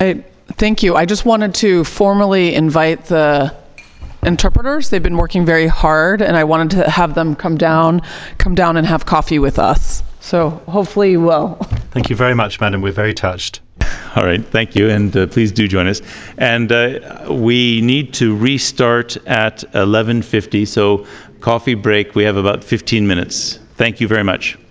Thank you. I just wanted to formally invite the interpreters. They've been working very hard, and I wanted to have them come down and have coffee with us. So hopefully you will. Thank you very much, madam. We're very touched. All right, thank you, and please do join us. And we need to restart at 11:50, so coffee break. We have about 15 minutes. Thank you very much.